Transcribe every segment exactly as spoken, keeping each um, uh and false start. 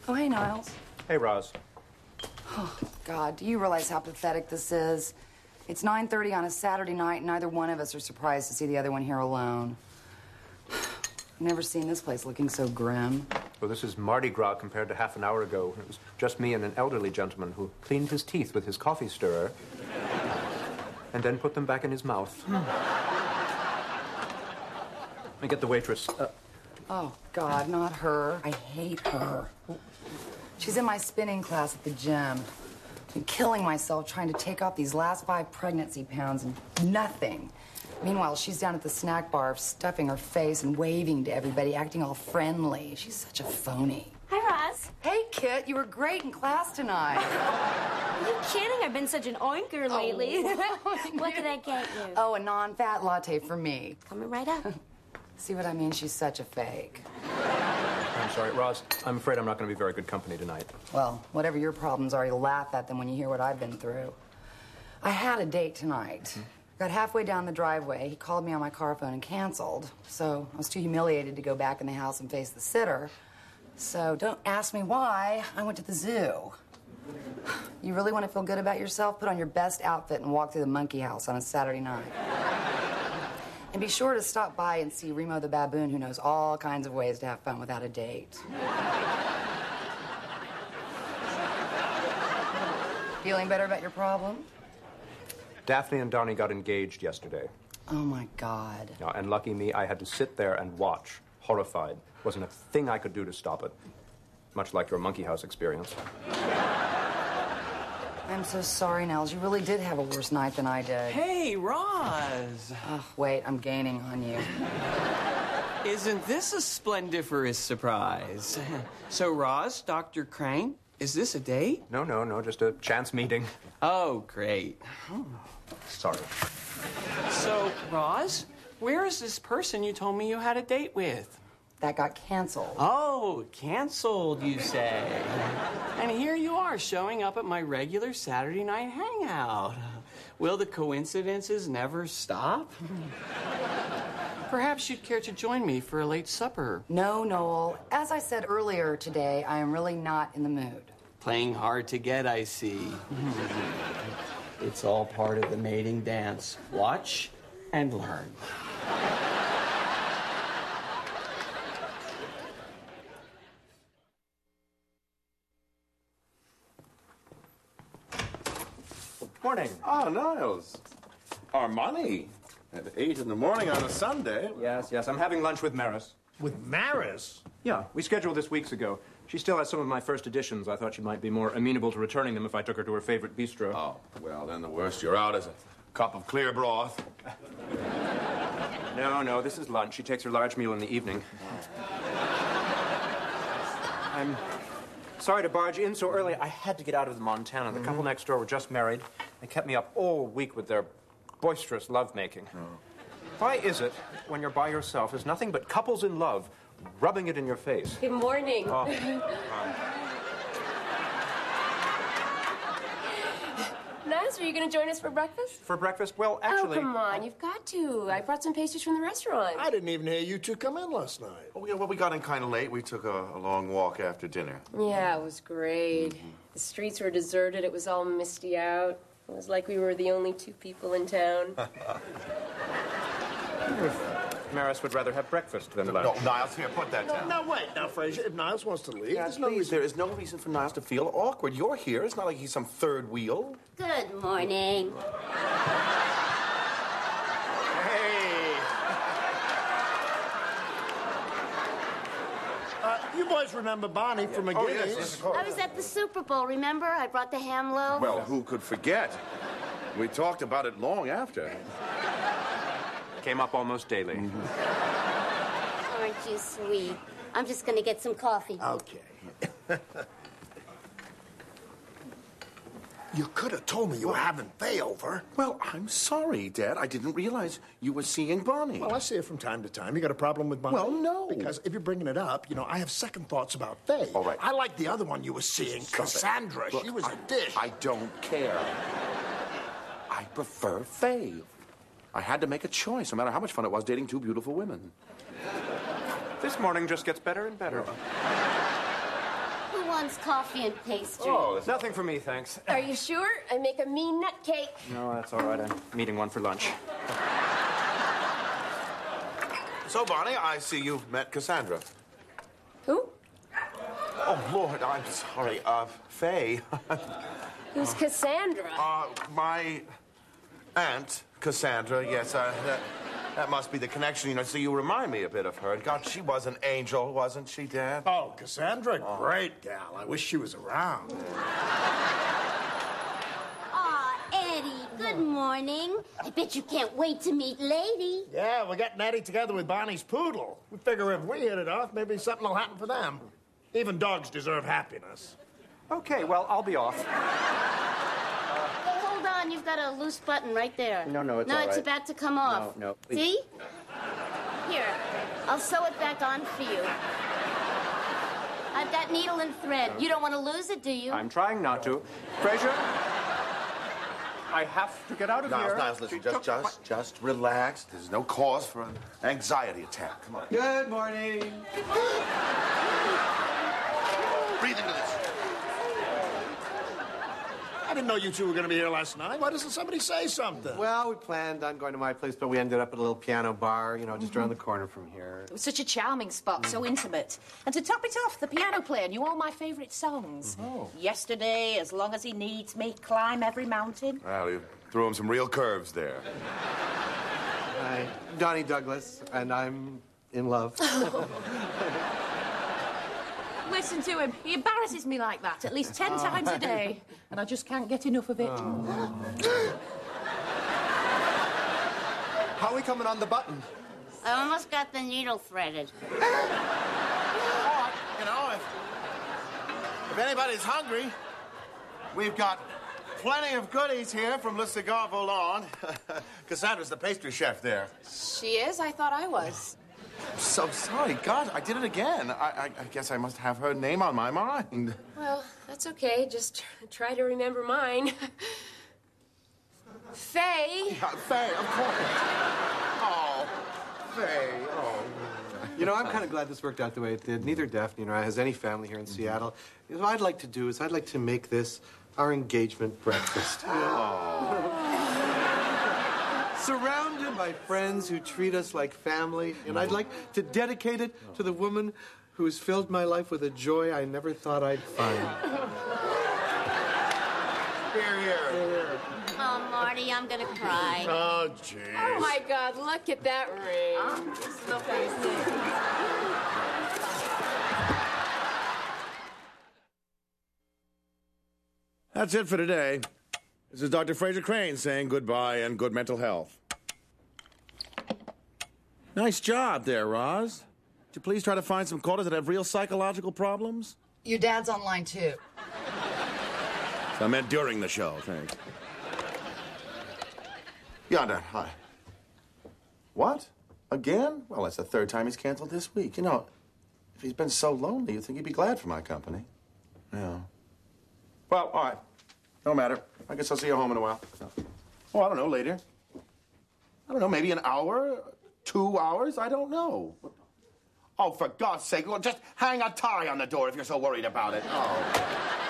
Oh, hey, Niles. Hey, Roz. Oh, God, do you realize how pathetic this is? It's nine thirty on a Saturday night, and neither one of us are surprised to see the other one here alone. I've never seen this place looking so grim. Well, this is Mardi Gras compared to half an hour ago. It was just me and an elderly gentleman who cleaned his teeth with his coffee stirrer and then put them back in his mouth. Let me get the waitress. Uh, oh, God, not her. I hate her. She's in my spinning class at the gym. I've been killing myself trying to take off these last five pregnancy pounds and nothing. Meanwhile, she's down at the snack bar stuffing her face and waving to everybody, acting all friendly. She's such a phony. Hi, Roz. Hey, Kit, you were great in class tonight. Are you kidding? I've been such an oinker lately. Oh. What can I get you? Oh, a non-fat latte for me. Coming right up. See what I mean? She's such a fake. I'm sorry, Roz. I'm afraid I'm not going to be very good company tonight. Well, whatever your problems are, you'll laugh at them when you hear what I've been through. I had a date tonight. Hmm? Got halfway down the driveway. He called me on my car phone and canceled. So I was too humiliated to go back in the house and face the sitter. So don't ask me why. I went to the zoo. You really want to feel good about yourself? Put on your best outfit and walk through the monkey house on a Saturday night. And be sure to stop by and see Remo the baboon, who knows all kinds of ways to have fun without a date. Feeling better about your problem? Daphne and Donnie got engaged yesterday. Oh, my God. Yeah, and lucky me, I had to sit there and watch, horrified. Wasn't a thing I could do to stop it. Much like your monkey house experience. I'm so sorry, Nels. You really did have a worse night than I did. Hey, Roz. Oh, wait, I'm gaining on you. Isn't this a splendiferous surprise? So, Roz, Doctor Crane, is this a date? No, no, no, just a chance meeting. Oh, great. Sorry. So, Roz, where is this person you told me you had a date with? That got canceled. Oh, canceled, you say. And here you are showing up at my regular Saturday night hangout. Will the coincidences never stop? Perhaps you'd care to join me for a late supper. No, Noel. As I said earlier today, I am really not in the mood. Playing hard to get, I see. It's all part of the mating dance. Watch and learn. Morning. Ah, Niles. Armani. At eight in the morning on a Sunday. Yes, yes. I'm having lunch with Maris. With Maris? Yeah, we scheduled this weeks ago. She still has some of my first editions. I thought she might be more amenable to returning them if I took her to her favorite bistro. Oh, well, then the worst you're out is a cup of clear broth. No, no, this is lunch. She takes her large meal in the evening. I'm sorry to barge in so early. I had to get out of the Montana. The mm-hmm. couple next door were just married. They kept me up all week with their boisterous lovemaking. Oh. Why is it, when you're by yourself, there's nothing but couples in love rubbing it in your face? Good morning. Oh. um. Nice. Are you going to join us for breakfast? For breakfast? Well, actually... Oh, come on. You've got to. I brought some pastries from the restaurant. I didn't even hear you two come in last night. Oh, yeah, well, we got in kind of late. We took a, a long walk after dinner. Yeah, it was great. Mm-hmm. The streets were deserted. It was all misty out. It was like we were the only two people in town. Maris would rather have breakfast than lunch. No, Niles, here, put that no, down. No, wait. Now, Fraser, if Niles wants to leave, Yeah, there's no please, reason. there is no reason for Niles to feel awkward. You're here. It's not like he's some third wheel. Good morning. Hey. Uh, you boys remember Bonnie from McGinnis? Oh, yes, yes, of course. I was at the Super Bowl, remember? I brought the ham loaf. Well, who could forget? We talked about it long after. Came up almost daily. Mm-hmm. Aren't you sweet? I'm just going to get some coffee. Okay. You could have told me you were having Faye over. Well, I'm sorry, Dad. I didn't realize you were seeing Bonnie. Well, I see her from time to time. You got a problem with Bonnie? Well, no. Because if you're bringing it up, you know, I have second thoughts about Faye. All right. I like the other one you were seeing, Stop Cassandra. it. Look, she was I, a dish. I don't care. I prefer Faye. I had to make a choice, no matter how much fun it was dating two beautiful women. This morning just gets better and better. Who wants coffee and pastry? Oh, Nothing for me, thanks. Are you sure? I make a mean nut cake. No, that's all right. I'm meeting one for lunch. So, Bonnie, I see you've met Cassandra. Who? Oh, Lord, I'm sorry. Uh, Faye. Who's Cassandra? uh, my aunt, Cassandra, yes, uh, that, that must be the connection, you know, so you remind me a bit of her. God, she was an angel, wasn't she, Dad? Oh, Cassandra, great gal. I wish she was around. Aw, Eddie, good morning. I bet you can't wait to meet Lady. Yeah, we're getting Eddie together with Bonnie's poodle. We figure if we hit it off, maybe something will happen for them. Even dogs deserve happiness. Okay, well, I'll be off. Hey, hold on, you've got a loose button right there. No, no, it's No, all it's right. about to come off. No, no, please. See? Here, I'll sew it back on for you. I've got needle and thread. You don't want to lose it, do you? I'm trying not to. Fraser, I have to get out of Niles, here. Niles, listen, She just, took just, just relax. There's no cause for an anxiety attack. Come on. Good morning. Breathe into this. I didn't know you two were going to be here last night. Why doesn't somebody say something? Well, we planned on going to my place, but we ended up at a little piano bar, you know, just around the corner from here. It was such a charming spot, so intimate. And to top it off, the piano player knew all my favourite songs. Oh. Yesterday, As Long As He Needs Me, Climb Every Mountain. Well, you threw him some real curves there. Hi, Donnie Douglas, and I'm in love. Listen to him. He embarrasses me like that at least ten times a day. And I just can't get enough of it. How are we coming on the button? I almost got the needle threaded. You know, if, if anybody's hungry, we've got plenty of goodies here from Le Cigare Volant. Cassandra's the pastry chef there. She is? I thought I was. I'm so sorry. God, I did it again. I, I, I guess I must have her name on my mind. Well, that's okay. Just try to remember mine. Faye. Uh, Faye, of course. Oh, Faye. Oh. You know, I'm kind of glad this worked out the way it did. Neither Daphne nor I has any family here in Seattle. What I'd like to do is I'd like to make this our engagement breakfast. Surrounded by friends who treat us like family, and I'd like to dedicate it to the woman who has filled my life with a joy I never thought I'd find. Here, here. Oh, Marty, I'm gonna cry. Oh, jeez. Oh, my God, look at that ring. That's it for today. This is Doctor Fraser Crane saying goodbye and good mental health. Nice job there, Roz. Would you please try to find some callers that have real psychological problems? Your dad's online, too. So I meant during the show, thanks. Yonder, hi. What? Again? Well, that's the third time he's canceled this week. You know, if he's been so lonely, you'd think he'd be glad for my company. Yeah. Well, all right. No matter. I guess I'll see you home in a while. Oh, I don't know, later. I don't know, maybe an hour? Two hours? I don't know. Oh, for God's sake, look, just hang a tie on the door if you're so worried about it. Oh.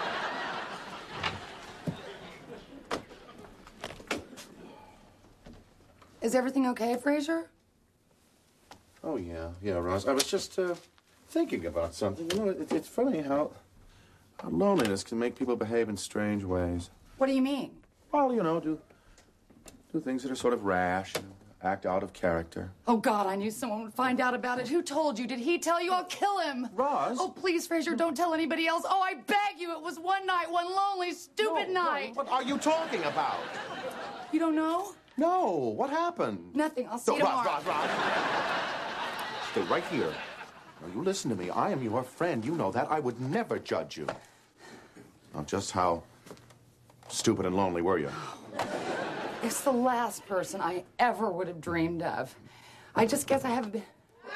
Is everything okay, Fraser? Oh, yeah. Yeah, Roz. I was just uh, thinking about something. You know, it, it's funny how, how loneliness can make people behave in strange ways. What do you mean? Well, you know, do do things that are sort of rash, you know, act out of character. Oh, God, I knew someone would find out about it. Who told you? Did he tell you? I'll kill him. Roz? Oh, please, Fraser, don't tell anybody else. Oh, I beg you. It was one night, one lonely, stupid No, no, night. what are you talking about? You don't know? No, what happened? Nothing. I'll see No, you Roz, tomorrow. Roz, Roz. Stay right here. Now, you listen to me. I am your friend. You know that. I would never judge you. Now, just how stupid and lonely were you? It's the last person I ever would have dreamed of. I just guess I haven't been...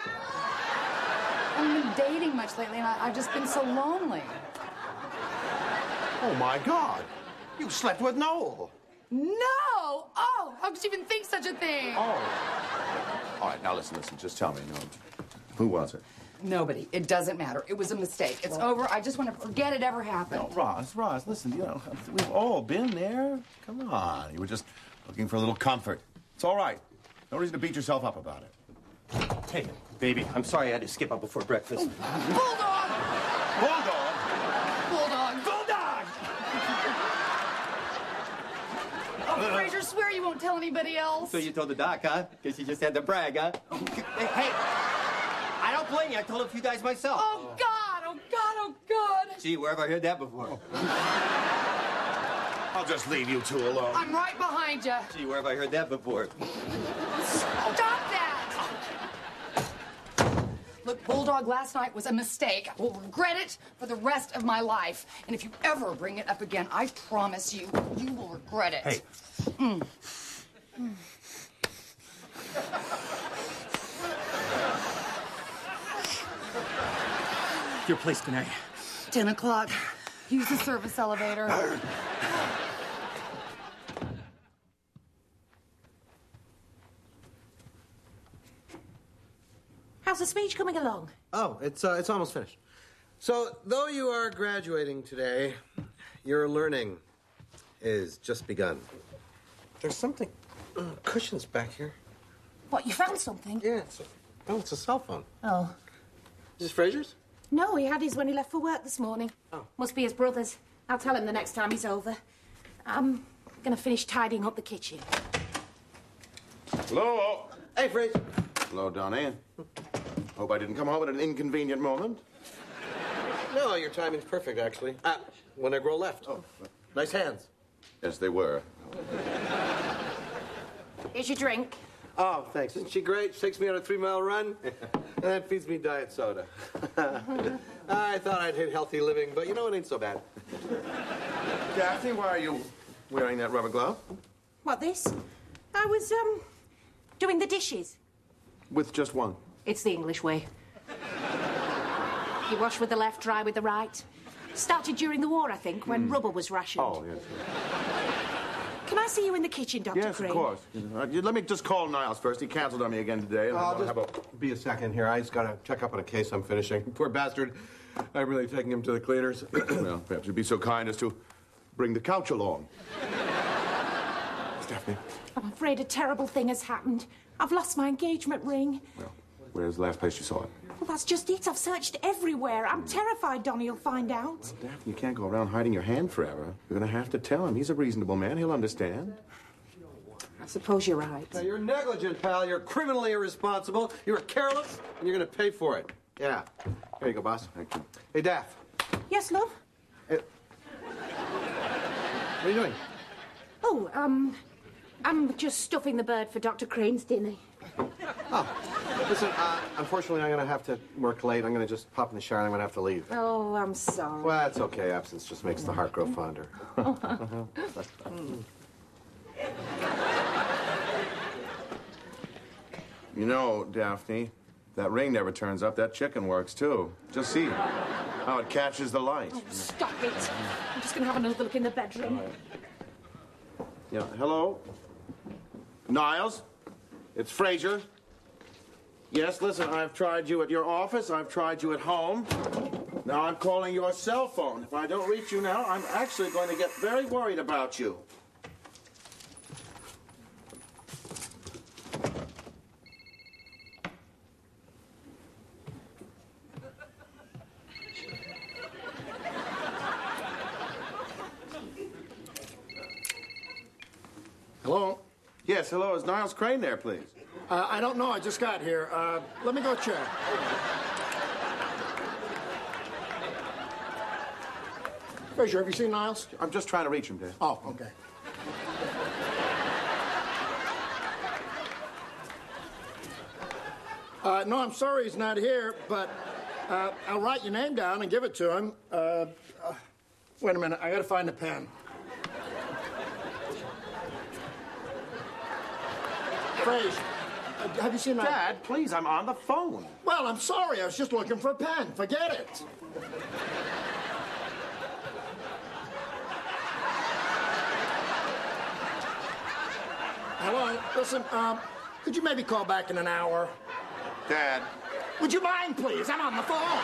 I haven't been dating much lately, and I, I've just been so lonely. Oh, my God. You slept with Noel. No! Oh, how could you even think such a thing? Oh. All right, now listen, listen. Just tell me, you know, who was it? Nobody. It doesn't matter. It was a mistake. It's over. I just want to forget it ever happened. No, Roz, Roz, listen, you know, we've all been there. Come on. You were just looking for a little comfort. It's all right. No reason to beat yourself up about it. Hey, baby, I'm sorry I had to skip out before breakfast. Bulldog! Bulldog! Bulldog! Bulldog! Oh, Fraser, swear you won't tell anybody else. So you told the doc, huh? Guess you just had to brag, huh? Hey, hey, I don't blame you. I told a few guys myself. Oh, God! Oh, God! Oh, God! Gee, where have I heard that before? I'll just leave you two alone. I'm right behind you. Gee, where have I heard that before? Stop that! Look, Bulldog, last night was a mistake. I will regret it for the rest of my life. And if you ever bring it up again, I promise you, you will regret it. Hey. Mm. Mm. Your place tonight. Ten o'clock. Use the service elevator. How's the speech coming along? Oh, it's uh, it's almost finished. So, though you are graduating today, your learning is just begun. There's something uh, cushions back here. What, you found something? Yeah, it's a, oh, it's a cell phone. Oh. Is this Fraser's? No, he had his when he left for work this morning. Oh. Must be his brother's. I'll tell him the next time he's over. I'm gonna finish tidying up the kitchen. Hello? Hey, Fraser. Hello, Donnie. Hope I didn't come home at an inconvenient moment. No, your timing's perfect, actually. Ah, when I grow left. Oh, nice hands. Yes, they were. Here's your drink. Oh, thanks. Isn't she great? She takes me on a three-mile run, and then feeds me diet soda. I thought I'd hit healthy living, but you know, it ain't so bad. Daphne, why are you wearing that rubber glove? What, this? I was, um, doing the dishes. With just one. It's the English way. You wash with the left, dry with the right. Started during the war, I think, when mm. rubber was rationed. Oh, yes. Can I see you in the kitchen, Doctor Yes, Crane? of course. Uh, you, let me just call Niles first. He canceled on me again today. And I'll I'm just have a... be a second here. I just got to check up on a case I'm finishing. Poor bastard. I'm really taking him to the cleaners. Well, perhaps you'd be so kind as to bring the couch along. Stephanie. I'm afraid a terrible thing has happened. I've lost my engagement ring. Well, where's the last place you saw it? Well, that's just it. I've searched everywhere. I'm terrified Donnie will find out. Well, Daphne, you can't go around hiding your hand forever. You're going to have to tell him. He's a reasonable man. He'll understand. I suppose you're right. Now, you're negligent, pal. You're criminally irresponsible. You're careless, and you're going to pay for it. Yeah. Here you go, boss. Thank you. Hey, Daph. Yes, love? Hey. What are you doing? Oh, um, I'm just stuffing the bird for Doctor Crane's dinner. Oh, listen, uh, unfortunately, I'm going to have to work late. I'm going to just pop in the shower and I'm going to have to leave. Oh, I'm sorry. Well, that's okay. Absence just makes the heart grow fonder. You know, Daphne, that ring never turns up. That chicken works, too. Just see how it catches the light. Oh, stop it. I'm just going to have another look in the bedroom. Yeah, hello? Niles? It's Fraser. Yes, listen, I've tried you at your office. I've tried you at home. Now I'm calling your cell phone. If I don't reach you now, I'm actually going to get very worried about you. Hello? Yes, hello. Is Niles Crane there, please? Uh, I don't know. I just got here. Uh, let me go check. Fraser, have you seen Niles? I'm just trying to reach him, Dad. Oh, okay. Uh, no, I'm sorry he's not here, but uh, I'll write your name down and give it to him. Uh, uh, wait a minute. I gotta find a pen. Fraser, uh, have you seen that? Dad, please, I'm on the phone. Well, I'm sorry. I was just looking for a pen. Forget it. Hello. Listen, um, could you maybe call back in an hour? Dad, Would you mind, please? I'm on the phone.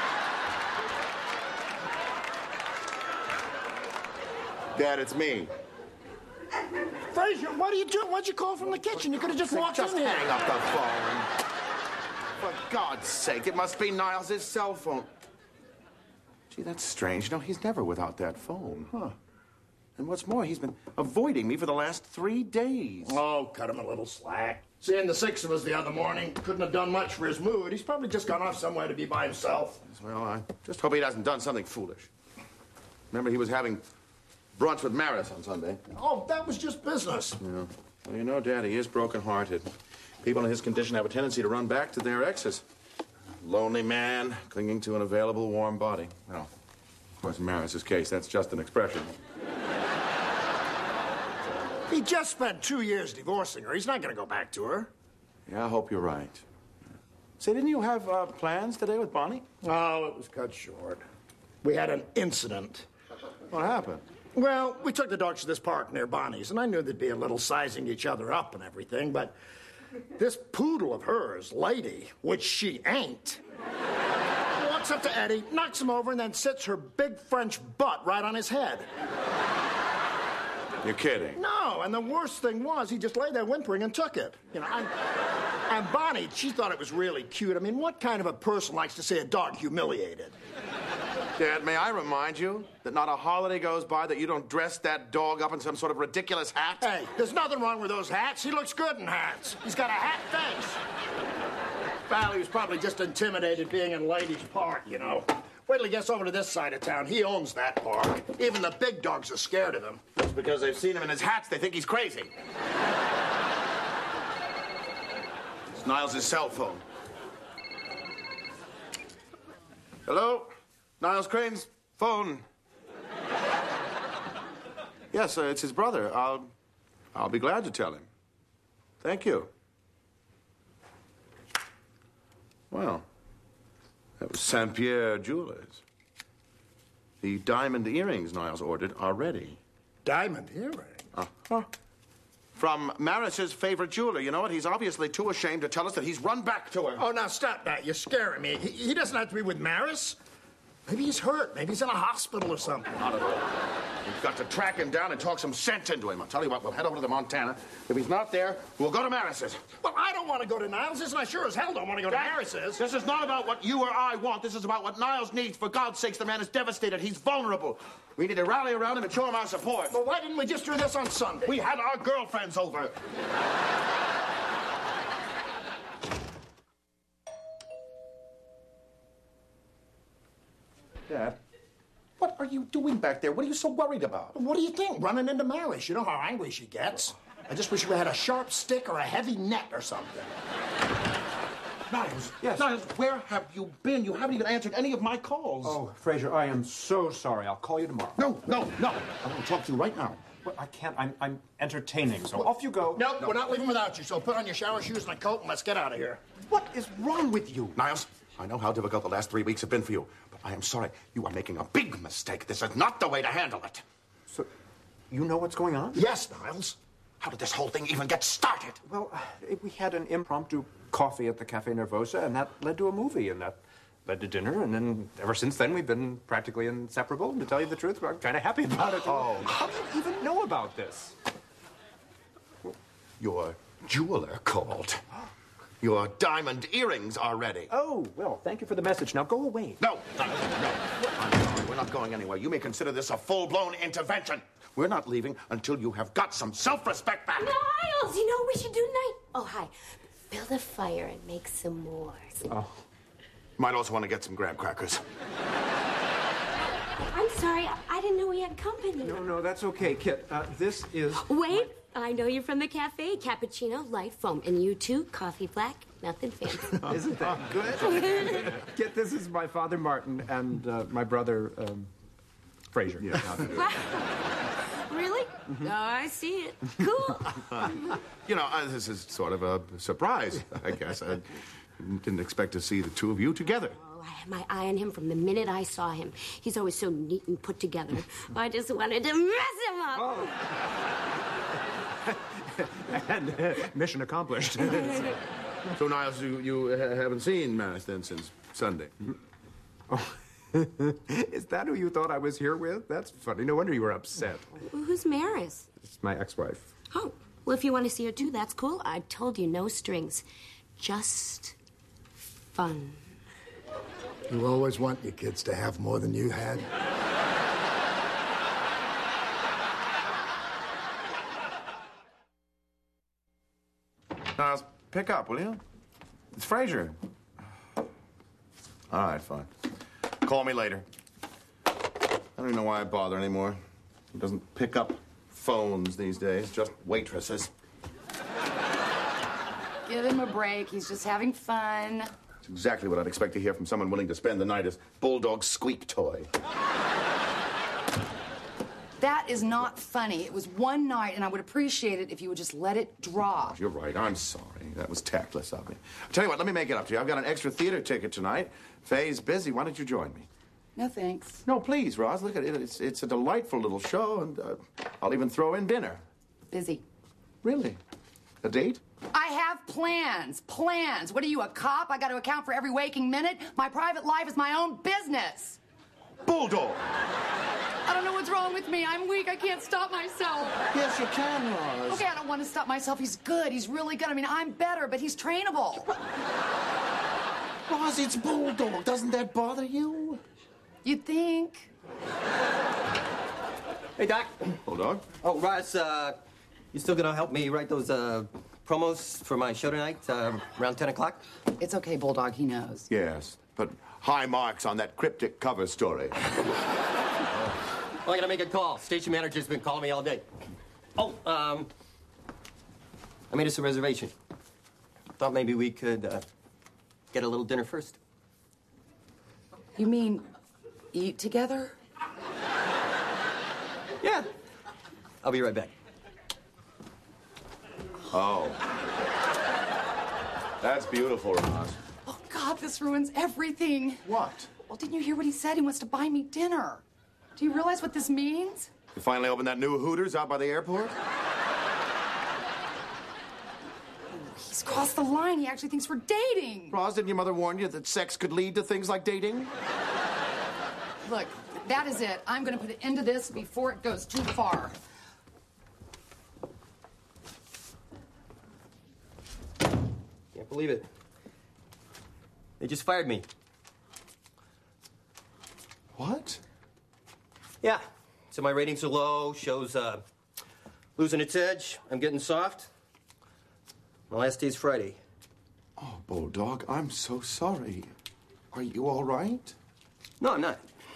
Dad, it's me. Frazier, what are you doing? Why'd you call from the kitchen? You could have just walked Just in here. hang up the phone. For God's sake, it must be Niles' cell phone. Gee, that's strange. You know, he's never without that phone. Huh. And what's more, he's been avoiding me for the last three days. Oh, cut him a little slack. Seeing the six of us the other morning couldn't have done much for his mood. He's probably just gone off somewhere to be by himself. Well, I just hope he hasn't done something foolish. Remember, he was having brunch with Maris on Sunday. Oh, that was just business. Yeah. Well, you know, Dad, he is broken-hearted. People in his condition have a tendency to run back to their exes. Lonely man clinging to an available warm body. Well, of course, in Maris's case, that's just an expression. He just spent two years divorcing her. He's not going to go back to her. Yeah, I hope you're right. Say, didn't you have uh, plans today with Bonnie? Oh, it was cut short. We had an incident. What happened? Well, we took the dogs to this park near Bonnie's, and I knew there'd be a little sizing each other up and everything, but this poodle of hers, Lady, which she ain't, walks up to Eddie, knocks him over, and then sits her big French butt right on his head. You're kidding. No, and the worst thing was he just lay there whimpering and took it. You know, and, and Bonnie, she thought it was really cute. I mean, what kind of a person likes to see a dog humiliated? Dad, may I remind you that not a holiday goes by that you don't dress that dog up in some sort of ridiculous hat? Hey, there's nothing wrong with those hats. He looks good in hats. He's got a hat face. Well, he was probably just intimidated being in Lady's Park, you know. Wait till he gets over to this side of town. He owns that park. Even the big dogs are scared of him. Just because they've seen him in his hats, they think he's crazy. It's Niles' cell phone. Hello? Niles Crane's phone. Yes, uh, it's his brother. I'll, I'll be glad to tell him. Thank you. Well, that was Saint Pierre Jewelers. The diamond earrings Niles ordered are ready. Diamond earrings? Uh-huh. From Maris's favorite jeweler. You know what? He's obviously too ashamed to tell us that he's run back to her. Oh, now stop that. You're scaring me. He, he doesn't have to be with Maris. Maybe he's hurt. Maybe he's in a hospital or something. Not at all. We've got to track him down and talk some sense into him. I'll tell you what, we'll head over to the Montana. If he's not there, we'll go to Maris's. Well, I don't want to go to Niles's, and I sure as hell don't want to go to Dad, Maris's. This is not about what you or I want. This is about what Niles needs. For God's sakes, the man is devastated. He's vulnerable. We need to rally around him and show him our support. Well, why didn't we just do this on Sunday? We had our girlfriends over. Dad, what are you doing back there? What are you so worried about? What do you think? Running into Maris. You know how angry she gets. I just wish we had a sharp stick or a heavy net or something. Niles, Yes. Niles, where have you been? You haven't even answered any of my calls. Oh, Frazier, I am so sorry. I'll call you tomorrow. No, no, no. I want to talk to you right now. Well, I can't. I'm, I'm entertaining, so off you go. Nope, we're not leaving without you, so put on your shower shoes and a coat and let's get out of here. What is wrong with you? Niles, I know how difficult the last three weeks have been for you, but I am sorry. You are making a big mistake. This is not the way to handle it. So, you know what's going on? Yes, Niles. How did this whole thing even get started? Well, uh, we had an impromptu coffee at the Cafe Nervosa, and that led to a movie, and that led to dinner, and then ever since then we've been practically inseparable. And to tell you the truth, I'm kind of happy about it. Oh. How do you even know about this? Your jeweler called. Your diamond earrings are ready. Oh, well, thank you for the message. Now go away. No, no, no. I'm sorry, we're not going anywhere. You may consider this a full-blown intervention. We're not leaving until you have got some self-respect back. Niles, you know what we should do tonight? Oh, hi. Build a fire and make some s'mores. Oh. Might also want to get some graham crackers. I'm sorry, I, I didn't know we had company. No, no, that's okay, Kit. Uh, this is... Wait, I know you're from the cafe. Cappuccino, light foam. And you too, coffee black, nothing fancy. Isn't that good? Kit, this is my father, Martin, and uh, my brother, um, Frazier. Yeah. Really? Mm-hmm. Oh, I see it. Cool. You know, uh, this is sort of a surprise, I guess. I didn't expect to see the two of you together. Oh, I had my eye on him from the minute I saw him. He's always so neat and put together. I just wanted to mess him up. Oh. and uh, mission accomplished. So, Niles, you, you ha- haven't seen Maris then since Sunday? Oh, is that who you thought I was here with? That's funny. No wonder you were upset. Well, who's Maris? It's my ex-wife. Oh, well, if you want to see her too, that's cool. I told you, no strings. Just fun. You always want your kids to have more than you had. Niles, pick up, will you? It's Fraser. All right, fine. Call me later. I don't even know why I bother anymore. He doesn't pick up phones these days, just waitresses. Give him a break. He's just having fun. It's exactly what I'd expect to hear from someone willing to spend the night as Bulldog's squeak toy. That is not funny. It was one night, and I would appreciate it if you would just let it drop. You're right. I'm sorry. That was tactless of me. Tell you what, let me make it up to you. I've got an extra theater ticket tonight. Faye's busy. Why don't you join me? No, thanks. No, please, Roz. Look at it. It's, it's a delightful little show, and uh, I'll even throw in dinner. Busy. Really? A date? I have plans. Plans. What are you, a cop? I got to account for every waking minute? My private life is my own business. Bulldog! I don't know what's wrong with me. I'm weak. I can't stop myself. Yes, you can, Roz. Okay, I don't want to stop myself. He's good. He's really good. I mean, I'm better, but he's trainable. Roz, it's Bulldog. Doesn't that bother you? You'd think. Hey, Doc. Bulldog? Oh, Roz, uh, you still gonna help me write those uh, promos for my show tonight uh, around ten o'clock? It's okay, Bulldog. He knows. Yes, but high marks on that cryptic cover story. Well, I gotta make a call. Station manager's been calling me all day. Oh, um, I made us a reservation. Thought maybe we could uh, get a little dinner first. You mean eat together? Yeah. I'll be right back. Oh. That's beautiful, Roz. Oh, God, this ruins everything. What? Well, didn't you hear what he said? He wants to buy me dinner. Do you realize what this means? You finally opened that new Hooters out by the airport? He's crossed the line. He actually thinks we're dating. Roz, didn't your mother warn you that sex could lead to things like dating? Look, that is it. I'm going to put an end to this before it goes too far. Can't believe it. They just fired me. What? Yeah. So my ratings are low, show's uh, losing its edge. I'm getting soft. My last day's Friday. Oh, Bulldog, I'm so sorry. Are you all right? No, I'm not.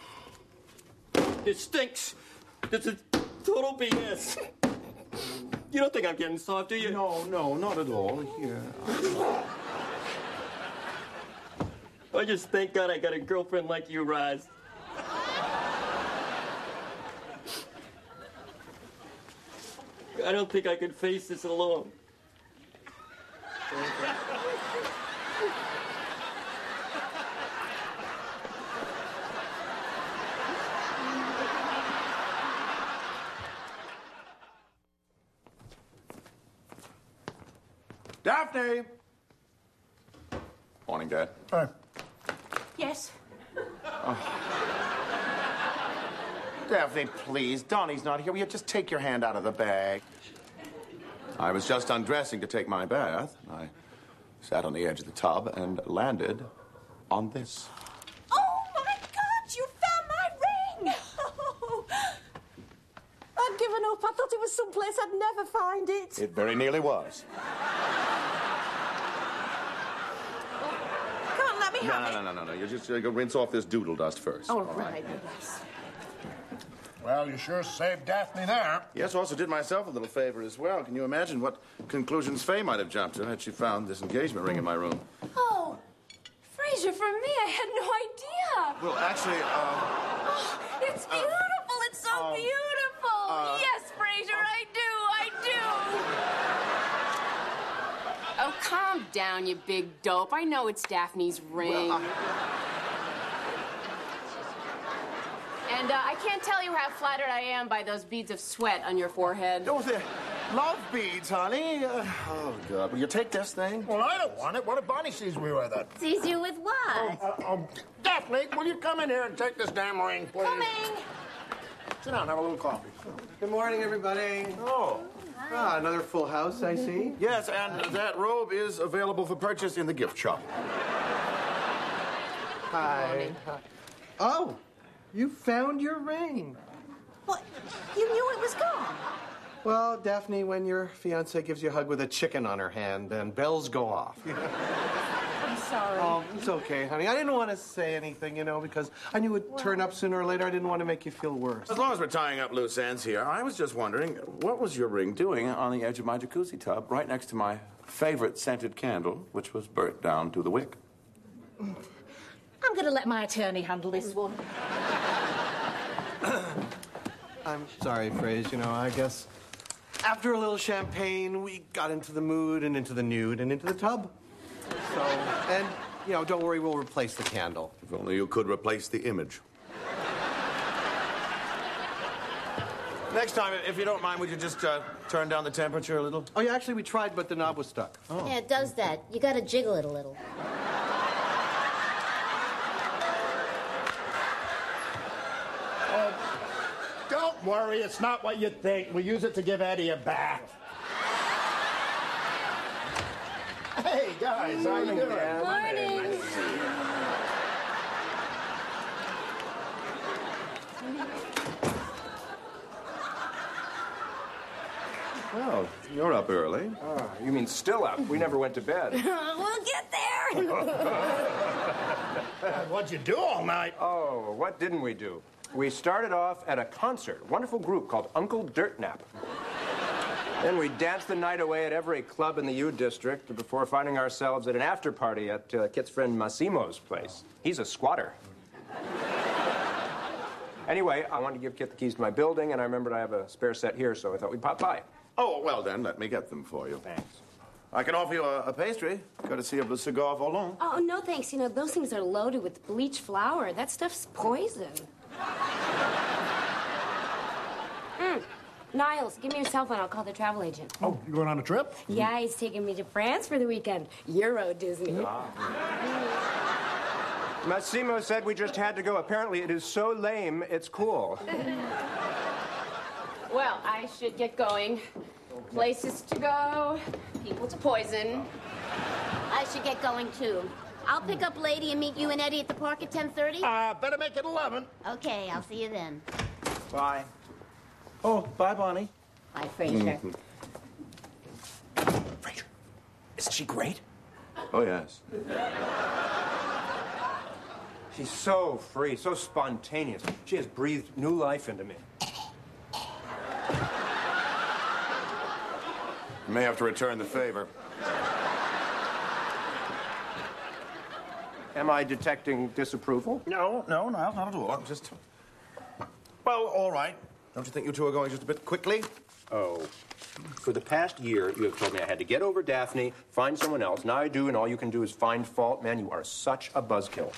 It stinks. This is total B S. You don't think I'm getting soft, do you? No, no, not at all. Here. I just thank God I got a girlfriend like you, Roz. I don't think I could face this alone. Daphne! Morning, Dad. Hi. Yes. Daphne, please. Donnie's not here. Will you just take your hand out of the bag? I was just undressing to take my bath. I sat on the edge of the tub and landed on this. Oh, my God, you found my ring! Oh, I'd given up. I thought it was someplace I'd never find it. It very nearly was. Come on, let me No, have no, it. no, no, no, no. You just uh, go rinse off this doodle dust first. All right, yes. Well, you sure saved Daphne there. Yes, also did myself a little favor as well. Can you imagine what conclusions Faye might have jumped to had she found this engagement ring in my room? Oh, Fraser, for me, I had no idea. Well, actually, uh... Oh, it's beautiful. It's so um, beautiful. uh, yes, Fraser, I do. I do. Oh, calm down, you big dope. I know it's Daphne's ring. Well, I... And uh, I can't tell you how flattered I am by those beads of sweat on your forehead. Oh, they're, Love beads, honey. Uh, oh, God. Will you take this thing? Well, I don't want it. What if Bonnie sees me with it? Sees you with what? Uh, oh, Daphne, will you come in here and take this damn ring, please? Coming. Sit down, have a little coffee. Good morning, everybody. Oh. Ah, another full house, I see. Yes, and that robe is available for purchase in the gift shop. Hi. Hi. Oh, you found your ring. What? You knew it was gone? Well, Daphne, when your fiancée gives you a hug with a chicken on her hand, then bells go off. I'm sorry. Oh, it's okay, honey. I didn't want to say anything, you know, because I knew it'd turn up sooner or later. I didn't want to make you feel worse. As long as we're tying up loose ends here, I was just wondering, what was your ring doing on the edge of my jacuzzi tub, right next to my favorite scented candle, which was burnt down to the wick? I'm going to let my attorney handle this one. I'm sorry, Fraze. You know, I guess after a little champagne, we got into the mood and into the nude and into the tub. So, and, you know, don't worry, we'll replace the candle. If only you could replace the image. Next time, if you don't mind, would you just uh, turn down the temperature a little? Oh, yeah, actually, we tried, but the knob was stuck. Oh. Yeah, it does that. You gotta jiggle it a little. Don't worry, it's not what you think. We use it to give Eddie a bath. Hey, guys, how you doing? Morning. Well, you're up early. Oh, you mean still up? We never went to bed. We'll get there. What'd you do all night? Oh, what didn't we do? We started off at a concert, a wonderful group called Uncle Dirtnap. Then we danced the night away at every club in the U District before finding ourselves at an after party at uh, Kit's friend Massimo's place. He's a squatter. Anyway, I wanted to give Kit the keys to my building, and I remembered I have a spare set here, so I thought we'd pop by. Oh, well then, let me get them for you. Thanks. I can offer you a, a pastry, courtesy of the Cigar Volant. Oh, no thanks. You know, those things are loaded with bleached flour. That stuff's poison. Mm. Niles, give me your cell phone. I'll call the travel agent. Oh, you going on a trip? Yeah, he's taking me to France for the weekend. Euro Disney. Ah. Massimo said we just had to go. Apparently, it is so lame, it's cool. Well, I should get going. Places to go, people to poison. I should get going, too. I'll pick up Lady and meet you and Eddie at the park at ten thirty. Uh, better make it eleven. Okay, I'll see you then. Bye. Oh, bye, Bonnie. Bye, Fraser. Fraser, isn't she great? Oh, yes. She's so free, so spontaneous. She has breathed new life into me. You may have to return the favor. Am I detecting disapproval? No, no, no, not at all. I'm just... Well, all right. Don't you think you two are going just a bit quickly? Oh. For the past year, you have told me I had to get over Daphne, find someone else. Now I do, and all you can do is find fault. Man, you are such a buzzkill.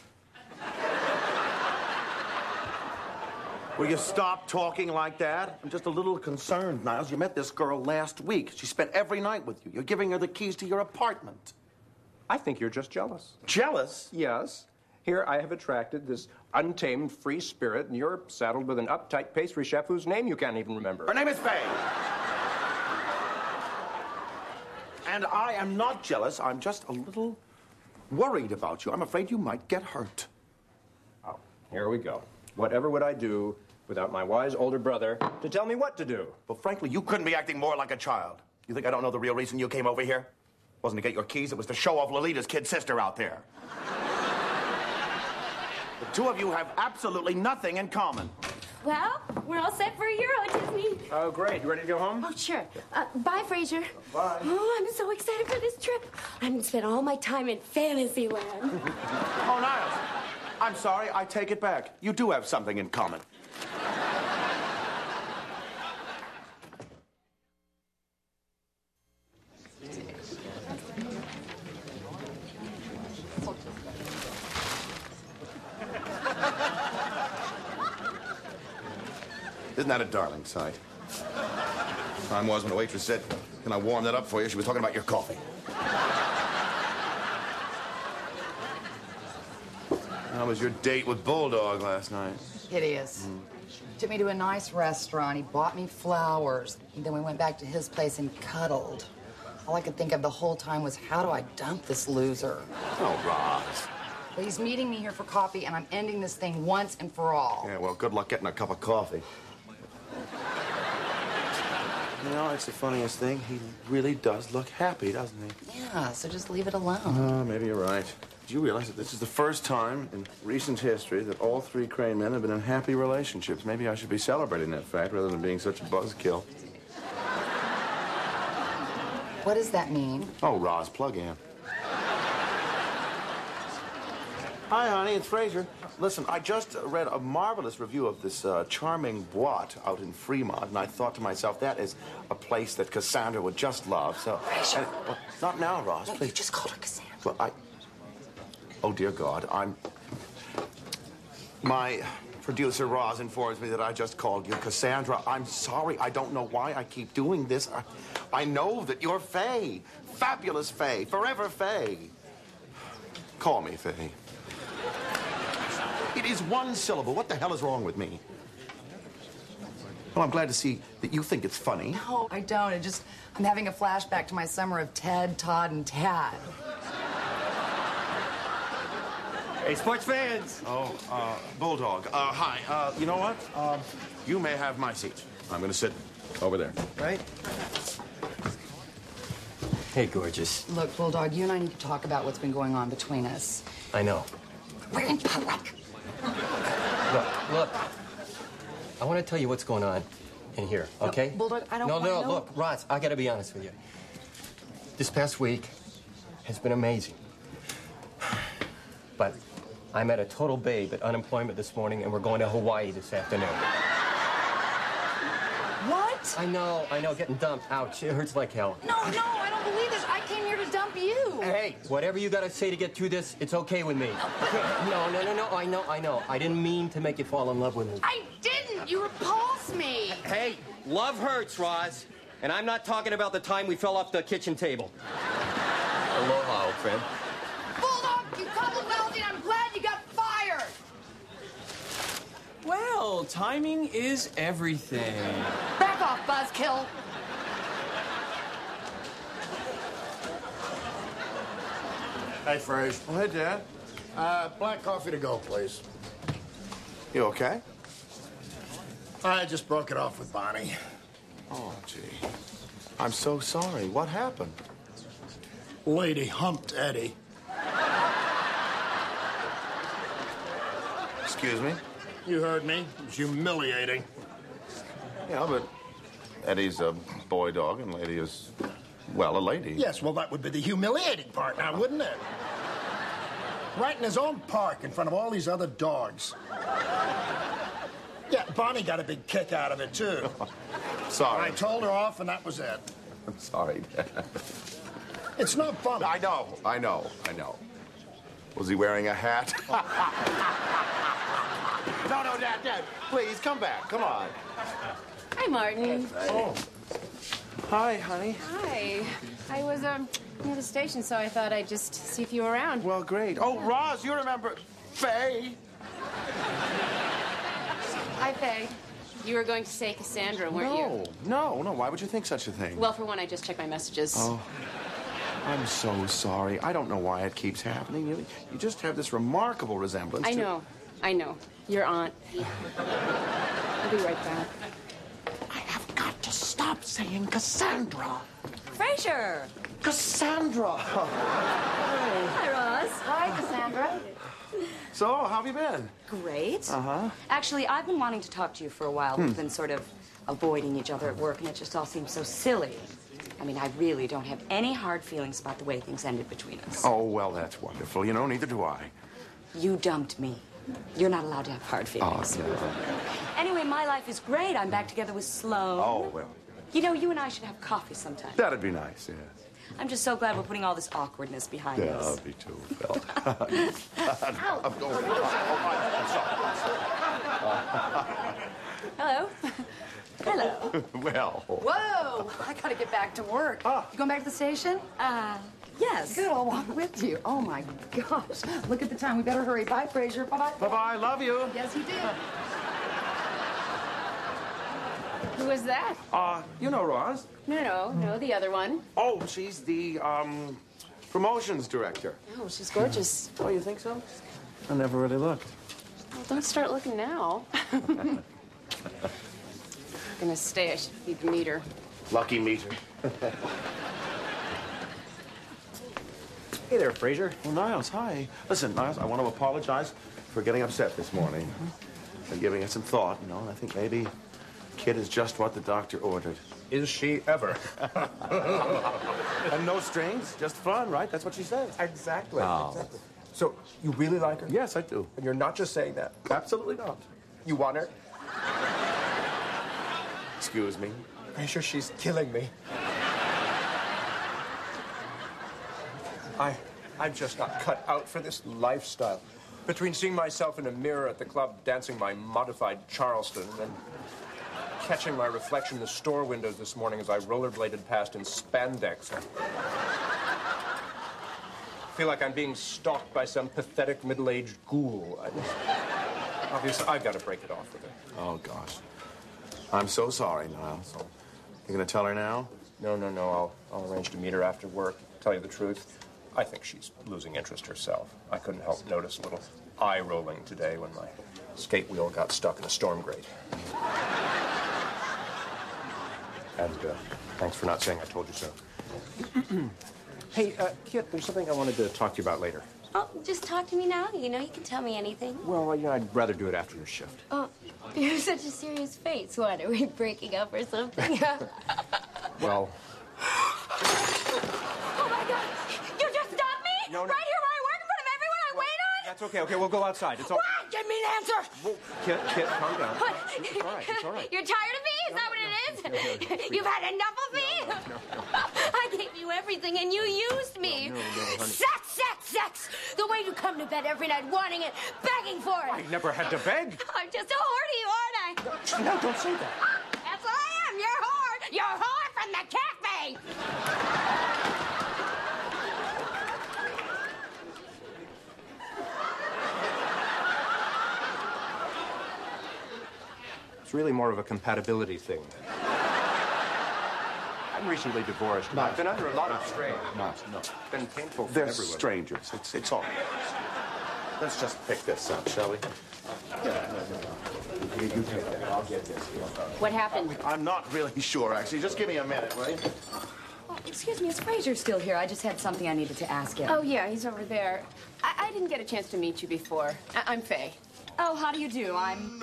Will you stop talking like that? I'm just a little concerned, Niles. You met this girl last week. She spent every night with you. You're giving her the keys to your apartment. I think you're just jealous. Jealous? Yes. Here I have attracted this untamed free spirit, and you're saddled with an uptight pastry chef whose name you can't even remember. Her name is Faye. And I am not jealous. I'm just a little worried about you. I'm afraid you might get hurt. Oh, here we go. Whatever would I do without my wise older brother to tell me what to do? Well, frankly, you couldn't be acting more like a child. You think I don't know the real reason you came over here? Wasn't to get your keys, it was to show off Lolita's kid sister out there. The two of you have absolutely nothing in common. Well, we're all set for Euro Disney. Oh, great. You ready to go home? Oh, sure. Uh, bye, Fraser. Bye. Oh, I'm so excited for this trip. I'm going to spend all my time in Fantasyland. Oh, Niles, I'm sorry. I take it back. You do have something in common. Isn't that a darling sight? Time was when the waitress said, "Can I warm that up for you?" She was talking about your coffee. How was your date with Bulldog last night? Hideous. Mm. Took me to a nice restaurant. He bought me flowers. And then we went back to his place and cuddled. All I could think of the whole time was, how do I dump this loser? Oh, Roz. But he's meeting me here for coffee, and I'm ending this thing once and for all. Yeah, well, good luck getting a cup of coffee. You know, it's the funniest thing. He really does look happy, doesn't he? Yeah, so just leave it alone. Uh, maybe you're right. Do you realize that this is the first time in recent history that all three Crane men have been in happy relationships? Maybe I should be celebrating that fact rather than being such a buzzkill. What does that mean? Oh, Roz, plug in. Hi, honey, it's Fraser. Listen, I just read a marvelous review of this uh, charming boîte out in Fremont, and I thought to myself, that is a place that Cassandra would just love. So, Fraser. and, well, not now, Roz, No, please. you just called her Cassandra. Well, I... Oh, dear God, I'm... My producer, Roz, informs me that I just called you Cassandra. I'm sorry. I don't know why I keep doing this. I, I know that you're Faye. Fabulous Faye. Forever Faye. Call me Faye. It is one syllable. What the hell is wrong with me? Well, I'm glad to see that you think it's funny. No, I don't. It just, I'm having a flashback to my summer of Ted, Todd, and Tad. Hey, sports fans! Oh, uh, Bulldog. Uh, hi. Uh, you know what? Uh, you may have my seat. I'm going to sit over there. Right? Hey, gorgeous. Look, Bulldog, you and I need to talk about what's been going on between us. I know. We're in public. Look, look. I want to tell you what's going on in here, okay? No, Bulldog, I don't No, wanna no, know. look, Roz, I got to be honest with you. This past week has been amazing. But I'm at a total babe at unemployment this morning, and we're going to Hawaii this afternoon. What? I know, I know, getting dumped. Ouch, it hurts like hell. No, no, I don't believe this. I came here to dump you. Hey, whatever you gotta say to get through this, it's okay with me. No, no, no, no, I know, I know. I didn't mean to make you fall in love with me. I didn't. You repulse me. Hey, love hurts, Roz. And I'm not talking about the time we fell off the kitchen table. Aloha, old friend. Bulldog, you couple Melody, and I'm glad you got fired. Well, timing is everything. Back off, buzzkill. Hey, Fraser. Oh, hey, Dad. Uh, black coffee to go, please. You okay? I just broke it off with Bonnie. Oh, gee. I'm so sorry. What happened? Lady humped Eddie. Excuse me? You heard me. It was humiliating. Yeah, but Eddie's a boy dog and Lady is, well, a lady. Yes, well, that would be the humiliating part now, wouldn't it? Right in his own park in front of all these other dogs. Yeah, Bonnie got a big kick out of it, too. Sorry. I told her off, and that was it. I'm sorry, Dad. It's not funny. I know, I know, I know. Was he wearing a hat? No, no, Dad, Dad, please, come back. Come on. Hi, Martin. Oh. Hi, honey. Hi. I was um near the station, so I thought I'd just see if you were around. Well, great. Oh, Roz, you remember Faye? Hi, Faye. You were going to say Cassandra, weren't you? No, no, no. Why would you think such a thing? Well, for one, I just checked my messages. Oh, I'm so sorry. I don't know why it keeps happening. You, you just have this remarkable resemblance I to... know. I know. Your aunt. I'll be right back. I have got to stop saying Cassandra. Fraser! Cassandra! Hi, Roz. Hi, Cassandra. So, how have you been? Great. Uh-huh. Actually, I've been wanting to talk to you for a while. We've been sort of avoiding each other at work, and it just all seems so silly. I mean, I really don't have any hard feelings about the way things ended between us. Oh, well, that's wonderful. You know, neither do I. You dumped me. You're not allowed to have hard Oh, feelings. yeah. Anyway, my life is great. I'm back together with Sloan. Oh, well, You know, you and I should have coffee sometime. that'd be nice, yes. I'm just so glad we're putting all this awkwardness behind Yeah, us. me too, Phil. I'm going. Oh, I'm sorry. Hello. Hello. Well. Whoa! I gotta get back to work. Ah. You going back to the station? Uh, yes. Good, I'll walk with you. Oh my gosh. Look at the time. We better hurry. Bye, Fraser. Bye-bye. Bye-bye. Love you. Yes, you did. Who was that? Uh, you know Roz. No, no, no, the other one. Oh, she's the, um, promotions director. Oh, she's gorgeous. Oh, you think so? I never really looked. Well, don't start looking now. I'm gonna stay. I should feed the meter. Lucky meter. Hey there, Fraser. Well, Niles, hi. Listen, Niles, I want to apologize for getting upset this morning. And giving it some thought, you know, and I think maybe Kid is just what the doctor ordered. Is she ever? And no strings, just fun, right? That's what she says. Exactly. Oh. exactly. So, you really like her? Yes, I do. And you're not just saying that? Absolutely not. You want her? Excuse me. Fraser, she's killing me. I, I'm just not cut out for this lifestyle. Between seeing myself in a mirror at the club dancing my modified Charleston and catching my reflection in the store windows this morning as I rollerbladed past in spandex, I feel like I'm being stalked by some pathetic middle-aged ghoul. I just, obviously, I've got to break it off with her. Oh, gosh. I'm so sorry, Niles. You gonna tell her now? No, no, no. I'll, I'll arrange to meet her after work. Tell you the truth, I think she's losing interest herself. I couldn't help notice a little eye rolling today when my skate wheel got stuck in a storm grate. And uh, thanks for not saying I told you so. Hey, uh, Kit, there's something I wanted to talk to you about later. Oh, just talk to me now. You know you can tell me anything. Well, you know, I'd rather do it after your shift. Oh, you have such a serious face. What, are we breaking up or something? Well... Oh, my God. You just stopped me? No, no. Right here where I work in front of everyone I wait on? That's okay, okay, we'll go outside. It's all... What? Give me an answer. Well, Kit, Kit, calm down. What? It's all right, it's all right. You're tired of me? Is No, that what no, it is? no, no, no, no, You've had enough of me? No, no, no, no. I gave you everything and you used me. No, no, no, honey. Sex, sex, sex. The way you come to bed every night wanting it, begging for it. I never had to beg. I'm just a whore to you, aren't I? No, don't say that. That's what I am. You're a whore. You're a whore from the cafe. It's really more of a compatibility thing. I'm recently divorced. No. I've been under a lot of strain. No, no. It's been painful for They're everyone. strangers. It's, it's all right. Let's just pick this up, shall we? Yeah, no, no, no. You, you take that. I'll get this here. What happened? I'm not really sure, actually. Just give me a minute, will you? Oh, excuse me, is Fraser still here? I just had something I needed to ask him. Oh, yeah, he's over there. I, I didn't get a chance to meet you before. I- I'm Faye. Oh, how do you do? I'm...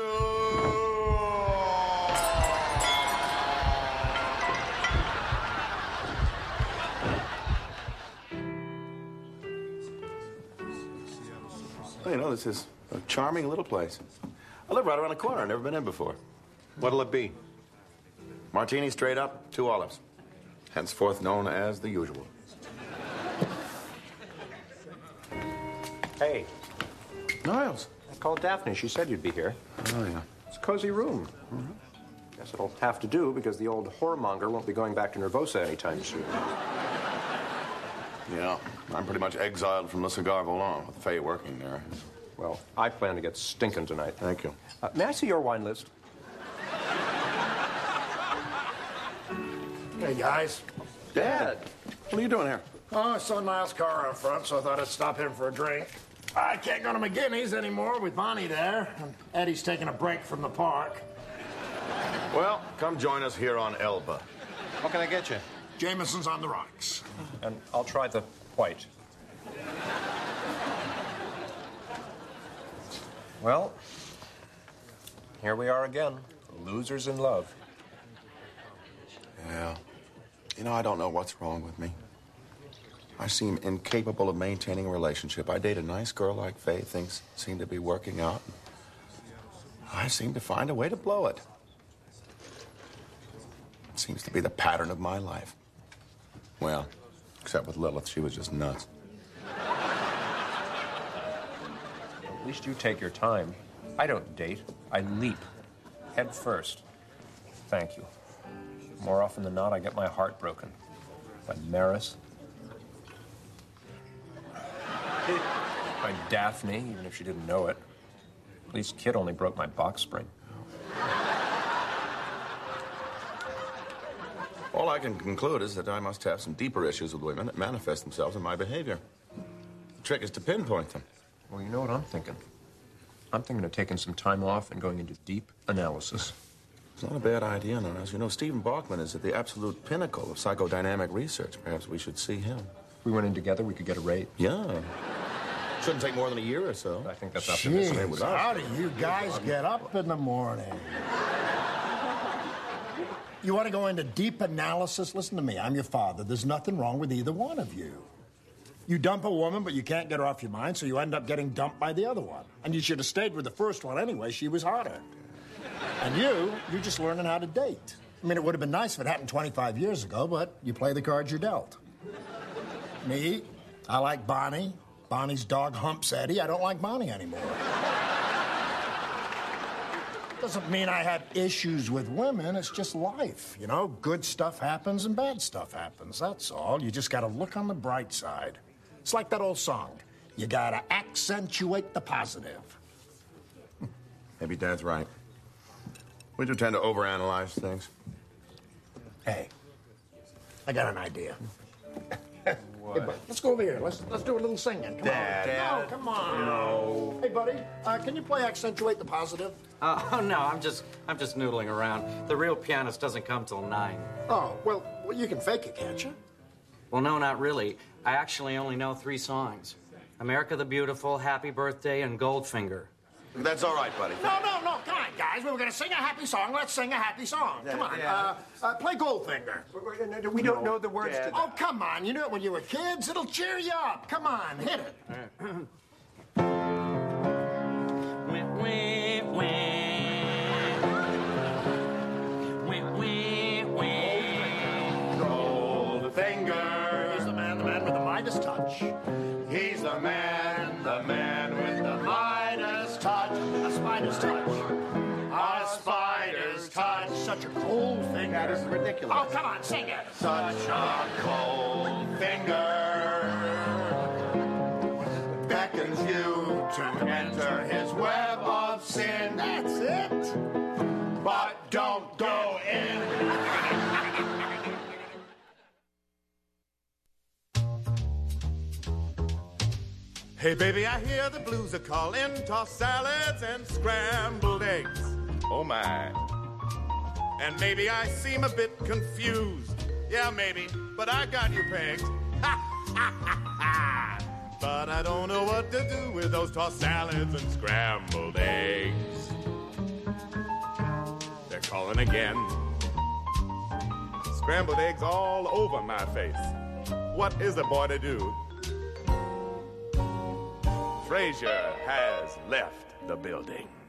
Well, you know, this is a charming little place. I live right around the corner. I've never been in before. What'll it be? Martini straight up, two olives. Henceforth known as the usual. Hey, Niles. I called Daphne. She said you'd be here. Oh, yeah. It's a cozy room. Mm-hmm. Guess it'll have to do because the old whoremonger won't be going back to Nervosa anytime soon. Yeah, I'm pretty much exiled from the Cigar Volant with Faye working there. Well, I plan to get stinking tonight. Thank you. Uh, may I see your wine list? Hey, guys. Dad, what are you doing here? Oh, I saw Niles' car out front, so I thought I'd stop in for a drink. I can't go to McGinney's anymore with Bonnie there. And Eddie's taking a break from the park. Well, come join us here on Elba. What can I get you? Jameson's on the rocks. And I'll try the white. Well, here we are again. Losers in love. Yeah. You know, I don't know what's wrong with me. I seem incapable of maintaining a relationship. I date a nice girl like Faye, things seem to be working out. I seem to find a way to blow it. It seems to be the pattern of my life. Well, except with Lilith, she was just nuts. At least you take your time. I don't date. I leap. Head first. thank you. More often than not, I get my heart broken by Maris, by Daphne, even if she didn't know it. At least Kid only broke my box spring. All I can conclude is that I must have some deeper issues with women that manifest themselves in my behavior. The trick is to pinpoint them. Well, you know what I'm thinking? I'm thinking of taking some time off and going into deep analysis. It's not a bad idea, no. As you know, Stephen Bachman is at the absolute pinnacle of psychodynamic research. Perhaps we should see him. If we went in together, we could get a rate. Yeah. Shouldn't take more than a year or so. I think that's optimistic. Jeez, how do you guys get up in the morning? You want to go into deep analysis? Listen to me. I'm your father. There's nothing wrong with either one of you. You dump a woman, but you can't get her off your mind, so you end up getting dumped by the other one. And you should have stayed with the first one anyway. She was hotter. And you, you're just learning how to date. I mean, it would have been nice if it happened twenty-five years ago, but you play the cards you're dealt. Me, I like Bonnie. Bonnie's dog humps Eddie. I don't like Bonnie anymore. Doesn't mean I have issues with women. It's just life, you know? Good stuff happens and bad stuff happens. That's all. You just gotta look on the bright side. It's like that old song. You gotta accentuate the positive. Maybe Dad's right. We do tend to overanalyze things. Hey, I got an idea. Hey, buddy, let's go over here. Let's let's do a little singing. Come Dad. on. Dad. No, come on. No. Hey, buddy, uh, can you play Accentuate the Positive? Uh, oh, no, I'm just, I'm just noodling around. The real pianist doesn't come till nine. Oh, well, well, you can fake it, can't you? Well, no, not really. I actually only know three songs. America the Beautiful, Happy Birthday, and Goldfinger. That's all right, buddy. No, no, no, come on, guys. We were going to sing a happy song. Let's sing a happy song. Come on. Uh, uh, play Goldfinger. We don't know the words to that. Oh, come on. You knew it when you were kids. It'll cheer you up. Come on, hit it. Goldfinger. He's the man, the man with the Midas touch. He's the man, the man with the Midas touch. A spider's touch. A spider's touch. Such a cold finger. That is ridiculous. Oh, come on, sing it. Such a cold finger beckons you to enter his web of sin. That's it. But don't go in. Hey, baby, I hear the blues are calling. Tossed salads and scrambled eggs. Oh, my. And maybe I seem a bit confused. Yeah, maybe, but I got you pegged. Ha, ha, ha, ha. But I don't know what to do with those tossed salads and scrambled eggs. They're calling again. Scrambled eggs all over my face. What is a boy to do? Frazier has left the building.